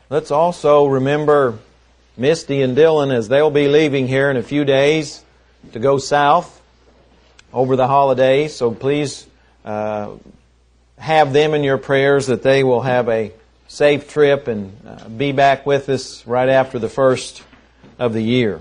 Let's also remember Misty and Dylan as they'll be leaving here in a few days to go south over the holidays. So please have them in your prayers that they will have a safe trip and be back with us right after the first of the year.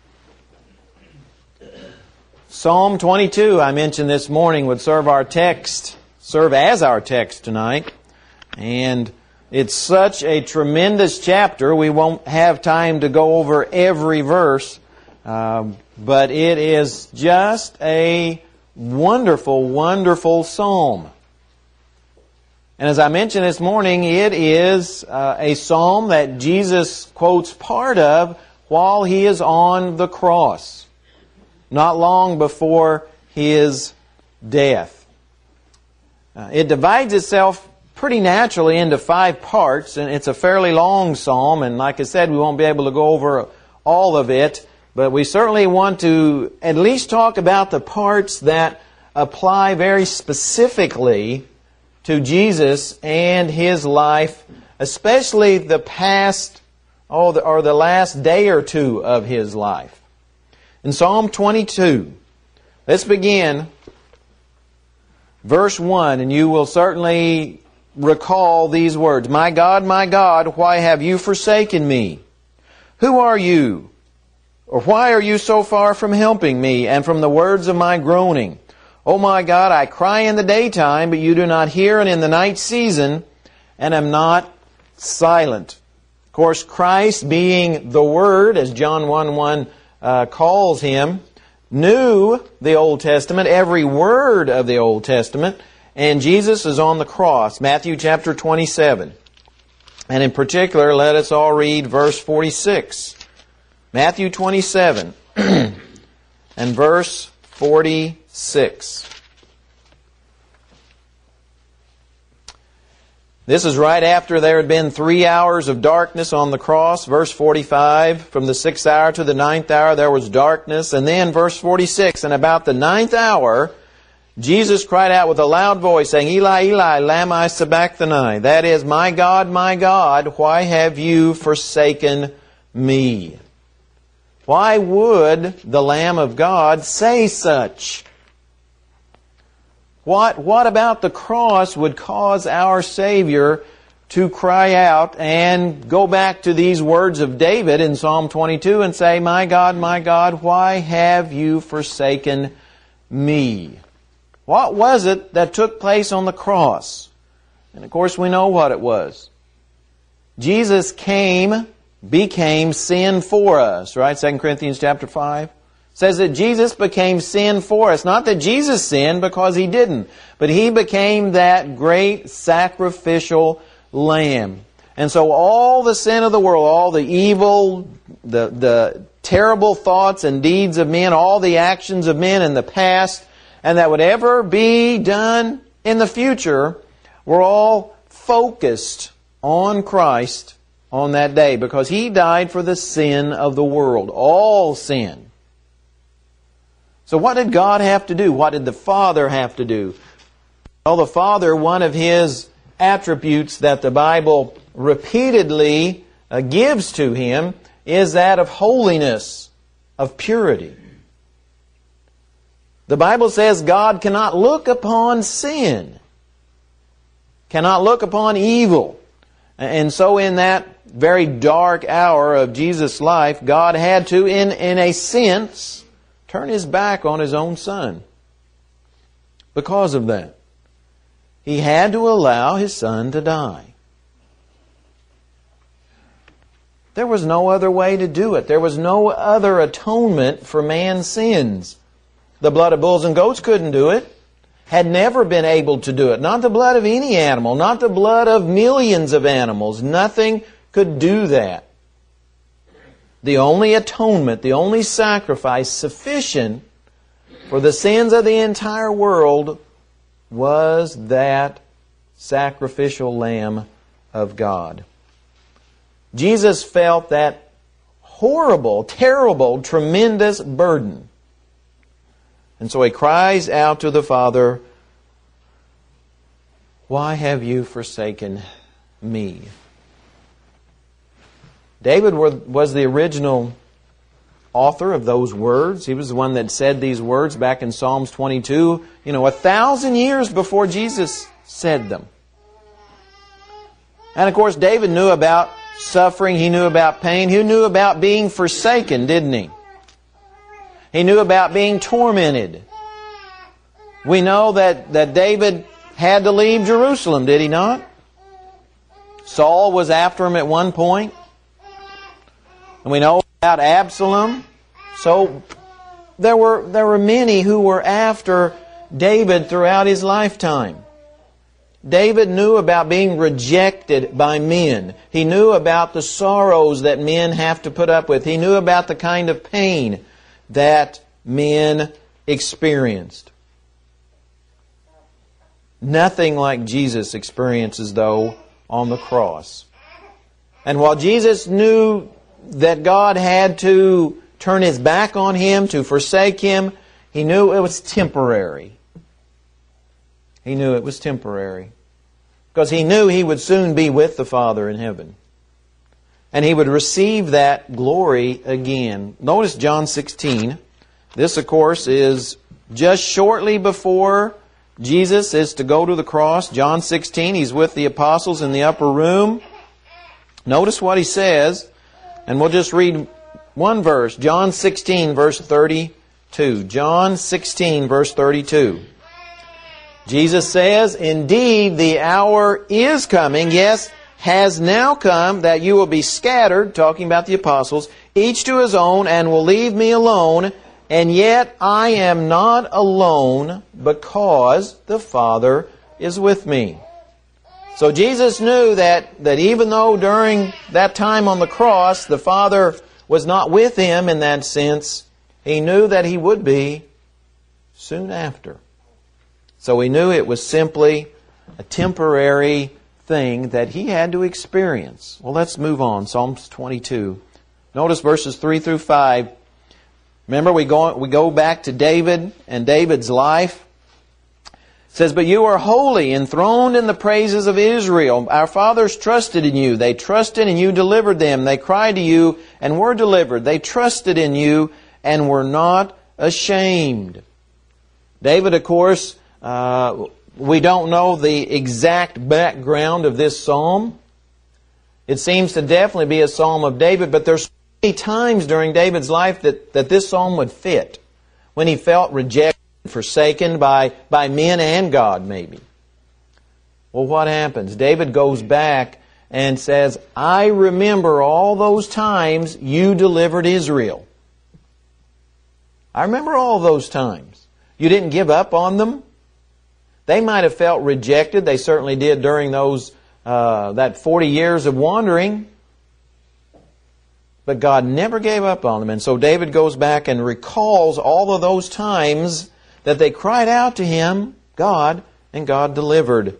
Psalm 22, I mentioned this morning, would serve as our text tonight. And it's such a tremendous chapter, we won't have time to go over every verse, but it is just a wonderful, wonderful psalm. And as I mentioned this morning, it is a psalm that Jesus quotes part of while He is on the cross, not long before His death. It divides itself pretty naturally into 5 parts, and it's a fairly long psalm, and like I said, we won't be able to go over all of it, but we certainly want to at least talk about the parts that apply very specifically to Jesus and His life, especially the past or the last day or two of His life. In Psalm 22, let's begin verse 1, and you will certainly recall these words. My God, why have you forsaken me? Who are you? Or why are you so far from helping me and from the words of my groaning? O my God, I cry in the daytime, but you do not hear, and in the night season, and am not silent. Of course, Christ being the Word, as John 1:1 calls Him, knew the Old Testament, every word of the Old Testament, and Jesus is on the cross, Matthew chapter 27. And in particular, let us all read verse 46. Matthew 27 and verse 46. This is right after there had been 3 hours of darkness on the cross. Verse 45, from the 6th hour to the 9th hour there was darkness. And then verse 46, and about the 9th hour Jesus cried out with a loud voice, saying, Eli, Eli, lama sabachthani. That is, my God, why have you forsaken me? Why would the Lamb of God say such? What about the cross would cause our Savior to cry out and go back to these words of David in Psalm 22 and say, my God, why have you forsaken me? What was it that took place on the cross? And of course we know what it was. Jesus became sin for us, right? 2 Corinthians chapter 5 says that Jesus became sin for us. Not that Jesus sinned, because He didn't, but He became that great sacrificial lamb. And so all the sin of the world, all the evil, the terrible thoughts and deeds of men, all the actions of men in the past, and that would ever be done in the future, were all focused on Christ on that day, because He died for the sin of the world, all sin. So what did God have to do? What did the Father have to do? Well, the Father, one of His attributes that the Bible repeatedly gives to Him is that of holiness, of purity. The Bible says God cannot look upon sin, cannot look upon evil. And so in that very dark hour of Jesus' life, God had to, in a sense, turn His back on His own Son. Because of that, He had to allow His Son to die. There was no other way to do it. There was no other atonement for man's sins. The blood of bulls and goats couldn't do it. Had never been able to do it. Not the blood of any animal. Not the blood of millions of animals. Nothing could do that. The only atonement, the only sacrifice sufficient for the sins of the entire world was that sacrificial Lamb of God. Jesus felt that horrible, terrible, tremendous burden. And so He cries out to the Father, why have you forsaken me? David was the original author of those words. He was the one that said these words back in Psalms 22, 1,000 years before Jesus said them. And of course, David knew about suffering. He knew about pain. He knew about being forsaken, didn't he? He knew about being tormented. We know that David had to leave Jerusalem, did he not? Saul was after him at one point. And we know about Absalom. So there were many who were after David throughout his lifetime. David knew about being rejected by men. He knew about the sorrows that men have to put up with. He knew about the kind of pain that men experienced. Nothing like Jesus experiences, though, on the cross. And while Jesus knew that God had to turn His back on Him, to forsake Him, He knew it was temporary. He knew it was temporary. Because He knew He would soon be with the Father in heaven. And He would receive that glory again. Notice John 16. This, of course, is just shortly before Jesus is to go to the cross. John 16, He's with the apostles in the upper room. Notice what He says. And we'll just read one verse. John 16, verse 32. John 16, verse 32. Jesus says, "Indeed, the hour is coming, yes, has now come, that you will be scattered," talking about the apostles, "each to his own, and will leave me alone. And yet I am not alone, because the Father is with me." So Jesus knew that even though during that time on the cross the Father was not with Him in that sense, He knew that He would be soon after. So He knew it was simply a temporary thing that He had to experience. Well, let's move on. Psalms 22. Notice verses 3 through 5. Remember, we go back to David and David's life. It says, "But you are holy, enthroned in the praises of Israel. Our fathers trusted in you. They trusted and you delivered them. They cried to you and were delivered. They trusted in you and were not ashamed." David, of course, we don't know the exact background of this psalm. It seems to definitely be a psalm of David, but there's many times during David's life that this psalm would fit. When he felt rejected, forsaken by men and God, maybe. Well, what happens? David goes back and says, "I remember all those times you delivered Israel. I remember all those times. You didn't give up on them. They might have felt rejected. They certainly did during that 40 years of wandering. But God never gave up on them." And so David goes back and recalls all of those times that they cried out to Him, God, and God delivered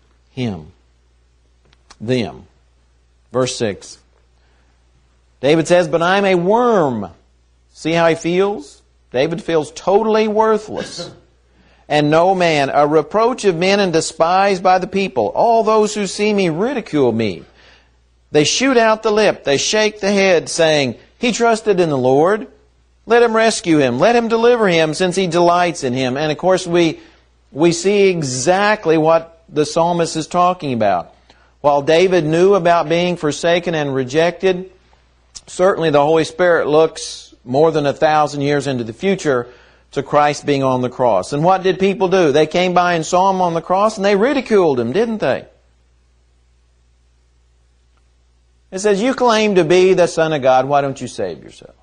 them. Verse 6. David says, "But I'm a worm." See how he feels? David feels totally worthless. "And no man, a reproach of men and despised by the people. All those who see me ridicule me. They shoot out the lip, they shake the head, saying, 'He trusted in the Lord. Let Him rescue him. Let Him deliver him, since He delights in him.'" And of course we see exactly what the psalmist is talking about. While David knew about being forsaken and rejected, certainly the Holy Spirit looks more than 1,000 years into the future to Christ being on the cross. And what did people do? They came by and saw Him on the cross and they ridiculed Him, didn't they? It says, "You claim to be the Son of God. Why don't you save yourself?"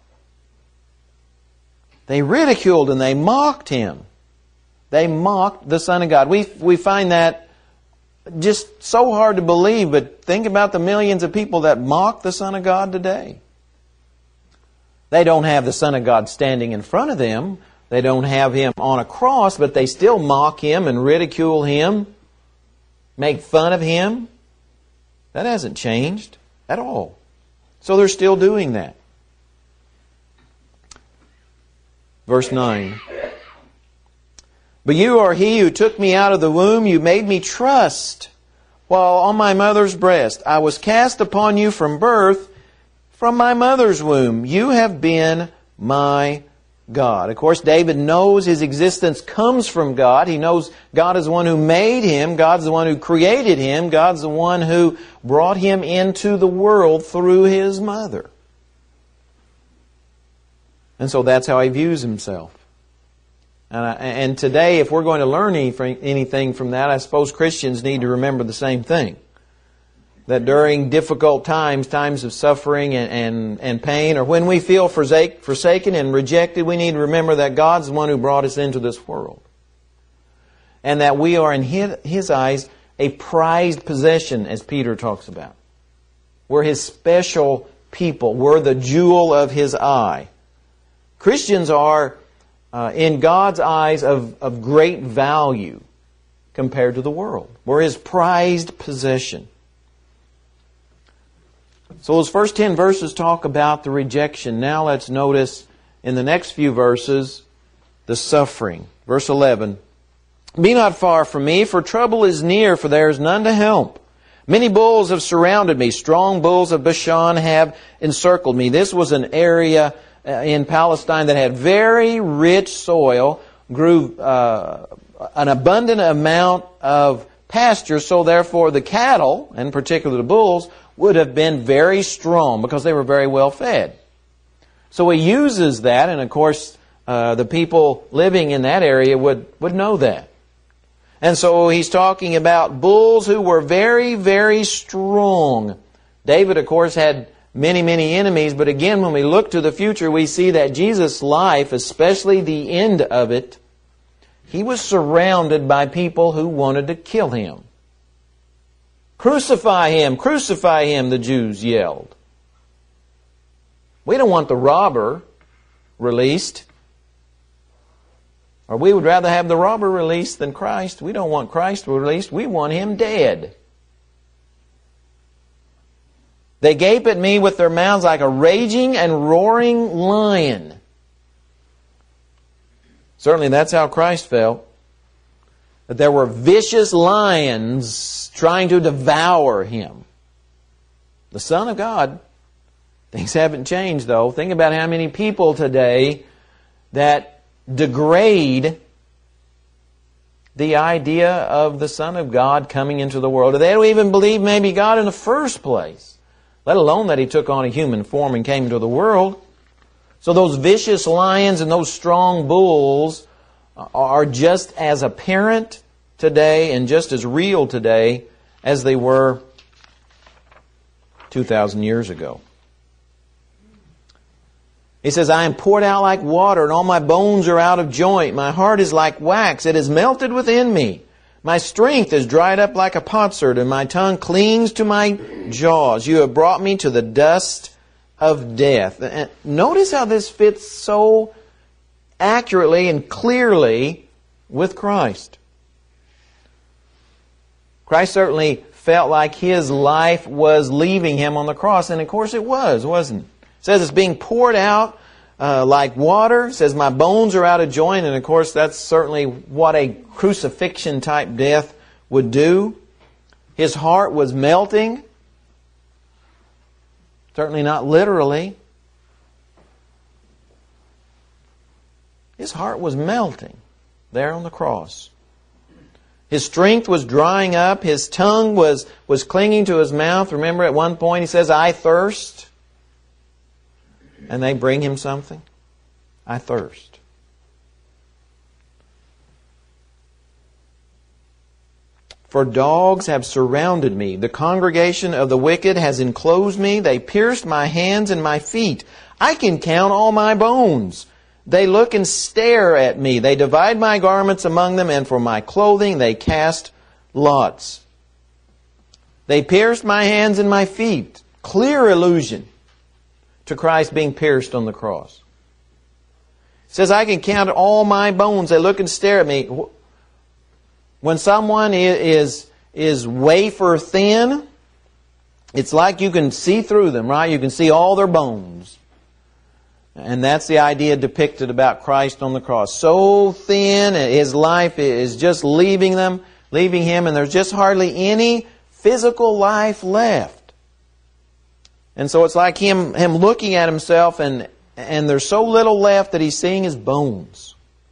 They ridiculed and they mocked Him. They mocked the Son of God. We find that just so hard to believe, but think about the millions of people that mock the Son of God today. They don't have the Son of God standing in front of them. They don't have Him on a cross, but they still mock Him and ridicule Him, make fun of Him. That hasn't changed at all. So they're still doing that. Verse 9. "But you are He who took me out of the womb. You made me trust while on my mother's breast. I was cast upon you from birth. from my mother's womb. You have been my God. Of course, David knows his existence comes from God. He knows God is the one who made him. God's the one who created him. God's the one who brought him into the world through his mother. And so that's how he views himself. And today, if we're going to learn anything from that, I suppose Christians need to remember the same thing. That during difficult times, times of suffering and pain, or when we feel forsaken and rejected, we need to remember that God's the one who brought us into this world. And that we are in His eyes a prized possession, as Peter talks about. We're His special people. We're the jewel of His eye. Christians are, in God's eyes, of great value compared to the world. We're His prized possession. So those first 10 verses talk about the rejection. Now let's notice in the next few verses the suffering. Verse 11. Be not far from me, for trouble is near, for there is none to help. Many bulls have surrounded me. Strong bulls of Bashan have encircled me. This was an area in Palestine that had very rich soil, grew an abundant amount of pasture, so therefore the cattle, and particularly the bulls, would have been very strong because they were very well fed. So he uses that, and of course the people living in that area would know that. And so he's talking about bulls who were very, very strong. David, of course, had many, many enemies, but again, when we look to the future, we see that Jesus' life, especially the end of it, He was surrounded by people who wanted to kill Him. Crucify Him, the Jews yelled. We don't want the robber released. Or we would rather have the robber released than Christ. We don't want Christ released. We want Him dead. They gape at me with their mouths like a raging and roaring lion. Certainly that's how Christ felt. That there were vicious lions trying to devour Him. The Son of God. Things haven't changed though. Think about how many people today that degrade the idea of the Son of God coming into the world. They don't even believe maybe God in the first place, let alone that He took on a human form and came into the world. So those vicious lions and those strong bulls are just as apparent today and just as real today as they were 2,000 years ago. He says, I am poured out like water, and all my bones are out of joint. My heart is like wax. It is melted within me. My strength is dried up like a potsherd, and my tongue clings to my jaws. You have brought me to the dust of death. And notice how this fits so accurately and clearly with Christ. Christ certainly felt like His life was leaving Him on the cross, and of course it was, wasn't it? It says it's being poured out like water. It says my bones are out of joint, and of course that's certainly what a crucifixion type death would do. His heart was melting. Certainly not literally. His heart was melting there on the cross. His strength was drying up. His tongue was clinging to His mouth. Remember at one point He says, I thirst. And they bring Him something. I thirst. For dogs have surrounded me. The congregation of the wicked has enclosed me. They pierced my hands and my feet. I can count all my bones. They look and stare at me. They divide my garments among them, and for my clothing they cast lots. They pierced my hands and my feet. Clear allusion to Christ being pierced on the cross. It says, I can count all my bones. They look and stare at me. When someone is wafer thin, it's like you can see through them, right? You can see all their bones. And that's the idea depicted about Christ on the cross. So thin, His life is just leaving Him, and there's just hardly any physical life left. And so it's like him looking at himself, and there's so little left that he's seeing his bones.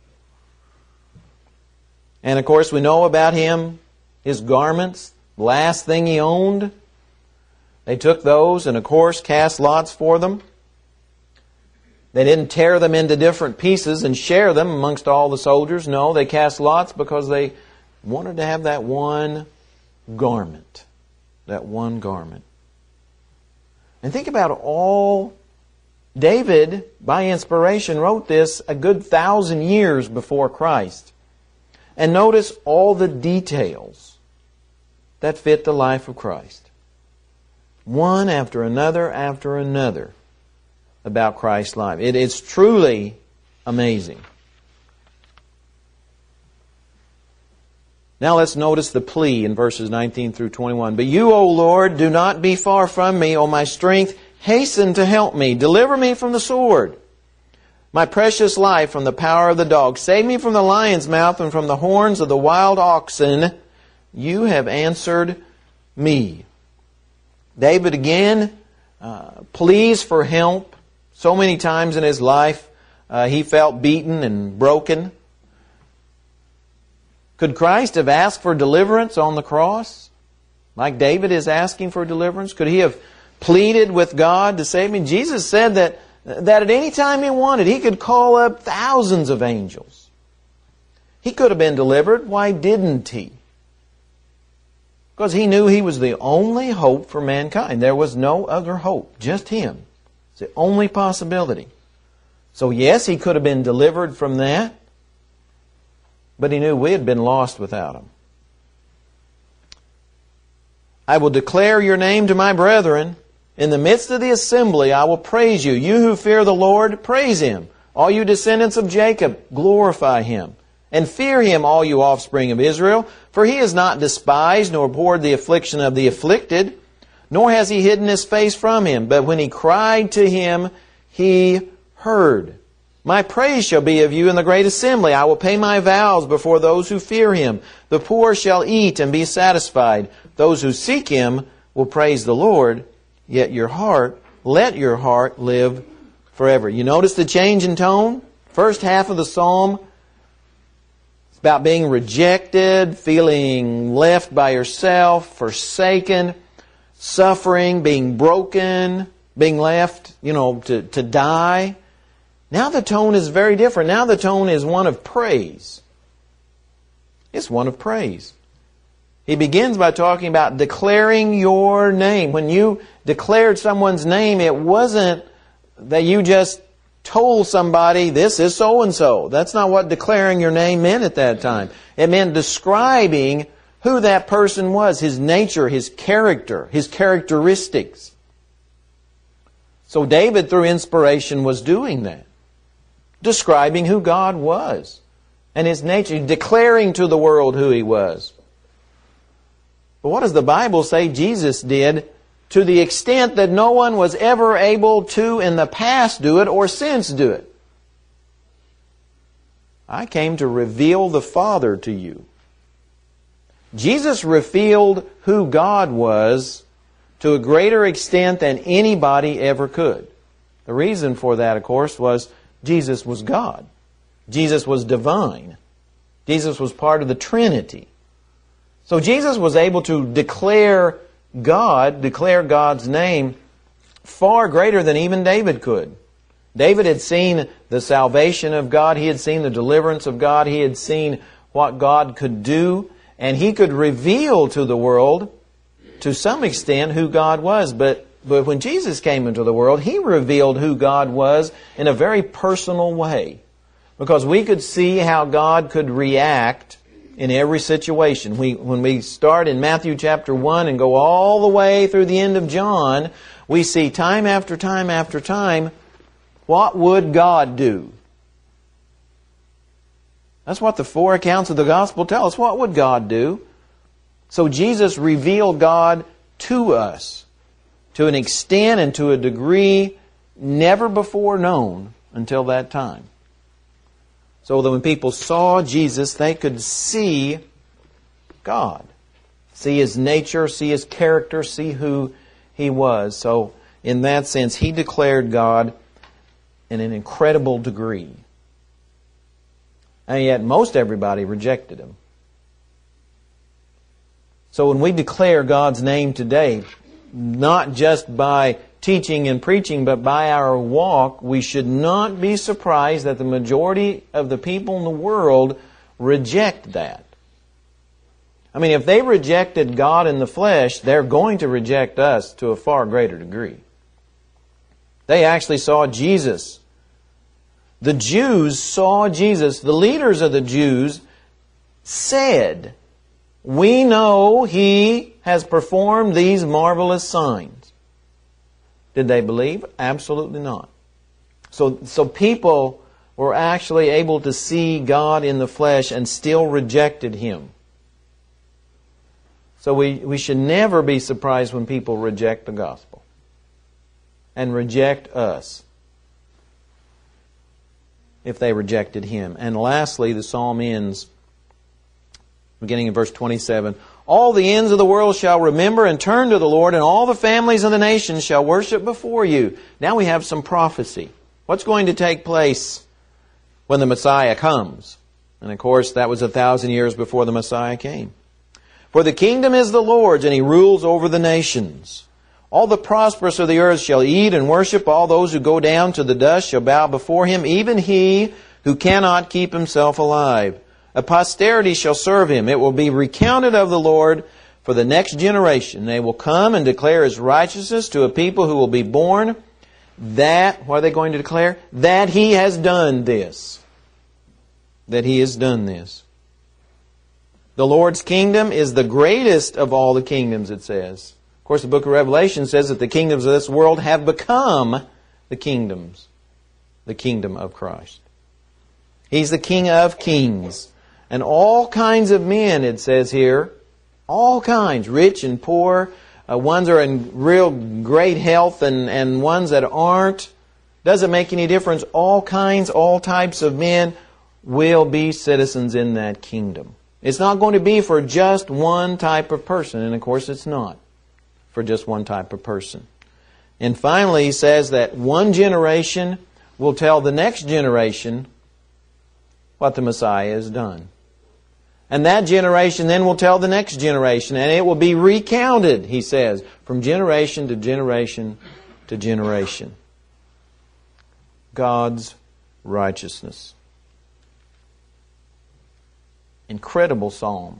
And of course we know about him, his garments, last thing he owned. They took those and of course cast lots for them. They didn't tear them into different pieces and share them amongst all the soldiers. No, they cast lots because they wanted to have that one garment. That one garment. And think about all David, by inspiration, wrote this a good 1,000 years before Christ. And notice all the details that fit the life of Christ. One after another about Christ's life. It's truly amazing. Now let's notice the plea in verses 19 through 21. But you, O Lord, do not be far from me, O my strength. Hasten to help me. Deliver me from the sword, my precious life from the power of the dog. Save me from the lion's mouth and from the horns of the wild oxen. You have answered me. David again pleads for help. So many times in his life he felt beaten and broken. Could Christ have asked for deliverance on the cross? Like David is asking for deliverance? Could he have pleaded with God to save me? Jesus said that at any time he wanted, he could call up thousands of angels. He could have been delivered. Why didn't he? Because he knew he was the only hope for mankind. There was no other hope, just him. It's the only possibility. So yes, he could have been delivered from that. But he knew we had been lost without him. I will declare your name to my brethren. In the midst of the assembly I will praise you. You who fear the Lord, praise Him. All you descendants of Jacob, glorify Him. And fear Him, all you offspring of Israel. For He has not despised nor abhorred the affliction of the afflicted, nor has He hidden His face from him. But when he cried to Him, He heard. My praise shall be of you in the great assembly. I will pay my vows before those who fear Him. The poor shall eat and be satisfied. Those who seek Him will praise the Lord. Yet let your heart live forever. You notice the change in tone? First half of the psalm, it's about being rejected, feeling left by yourself, forsaken, suffering, being broken, being left, to die. Now the tone is very different. Now the tone is one of praise. It's one of praise. He begins by talking about declaring your name. When you declared someone's name, it wasn't that you just told somebody, this is so-and-so. That's not what declaring your name meant at that time. It meant describing who that person was, his nature, his character, his characteristics. So David, through inspiration, was doing that. Describing who God was and His nature, declaring to the world who He was. But what does the Bible say Jesus did to the extent that no one was ever able to in the past do it or since do it? I came to reveal the Father to you. Jesus revealed who God was to a greater extent than anybody ever could. The reason for that, of course, was Jesus was God. Jesus was divine. Jesus was part of the Trinity. So Jesus was able to declare God's name far greater than even David could. David had seen the salvation of God. He had seen the deliverance of God. He had seen what God could do. And he could reveal to the world, to some extent, who God was. But when Jesus came into the world, He revealed who God was in a very personal way. Because we could see how God could react in every situation. When we start in Matthew chapter 1 and go all the way through the end of John, we see time after time after time, what would God do? That's what the four accounts of the gospel tell us. What would God do? So Jesus revealed God to us to an extent and to a degree never before known until that time. So that when people saw Jesus, they could see God. See His nature, see His character, see who He was. So in that sense, he declared God in an incredible degree. And yet most everybody rejected Him. So when we declare God's name today, not just by teaching and preaching, but by our walk, we should not be surprised that the majority of the people in the world reject that. I mean, if they rejected God in the flesh, they're going to reject us to a far greater degree. They actually saw Jesus. The Jews saw Jesus. The leaders of the Jews said, "We know He has performed these marvelous signs." Did they believe? Absolutely not. So people were actually able to see God in the flesh and still rejected Him. So we should never be surprised when people reject the gospel and reject us if they rejected Him. And lastly, the psalm ends, beginning in verse 27, "All the ends of the world shall remember and turn to the Lord, and all the families of the nations shall worship before you." Now we have some prophecy. What's going to take place when the Messiah comes? And of course, that was 1,000 years before the Messiah came. "For the kingdom is the Lord's, and He rules over the nations. All the prosperous of the earth shall eat and worship. All those who go down to the dust shall bow before Him, even he who cannot keep himself alive. A posterity shall serve Him. It will be recounted of the Lord for the next generation. They will come and declare His righteousness to a people who will be born. That," what are they going to declare? "That He has done this." That He has done this. The Lord's kingdom is the greatest of all the kingdoms, it says. Of course, the book of Revelation says that the kingdoms of this world have become the kingdom of Christ. He's the King of kings. And all kinds of men, it says here, all kinds, rich and poor, ones are in real great health and ones that aren't. Doesn't make any difference. All kinds, all types of men will be citizens in that kingdom. It's not going to be for just one type of person, and of course it's not for just one type of person. And finally, he says that one generation will tell the next generation what the Messiah has done. And that generation then will tell the next generation, and it will be recounted, he says, from generation to generation to generation. God's righteousness. Incredible psalm.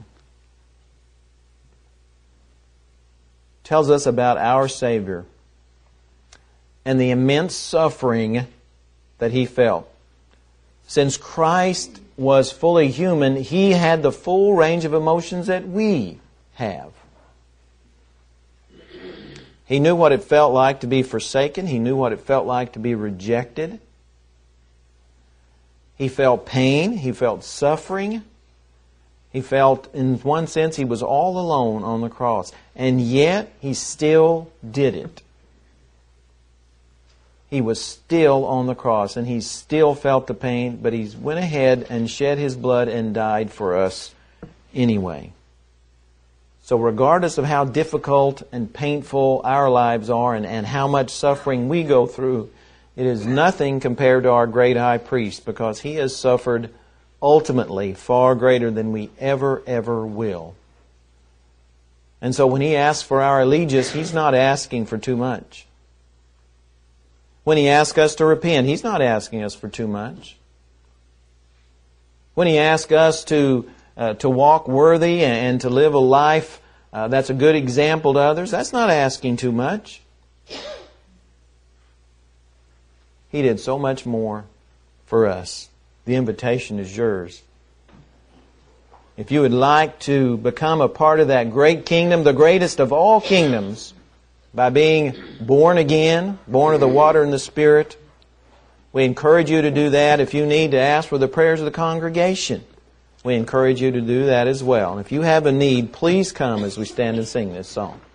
Tells us about our Savior and the immense suffering that He felt. Since Christ was fully human, He had the full range of emotions that we have. He knew what it felt like to be forsaken. He knew what it felt like to be rejected. He felt pain. He felt suffering. He felt, in one sense, He was all alone on the cross. And yet, He still did it. He was still on the cross, and He still felt the pain, but He went ahead and shed His blood and died for us anyway. So regardless of how difficult and painful our lives are and how much suffering we go through, it is nothing compared to our great high priest, because He has suffered ultimately far greater than we ever will. And so when He asks for our allegiance, He's not asking for too much. When He asks us to repent, He's not asking us for too much. When He asks us to walk worthy and to live a life that's a good example to others, that's not asking too much. He did so much more for us. The invitation is yours. If you would like to become a part of that great kingdom, the greatest of all kingdoms, by being born again, born of the water and the Spirit, we encourage you to do that. If you need to ask for the prayers of the congregation, we encourage you to do that as well. And if you have a need, please come as we stand and sing this song.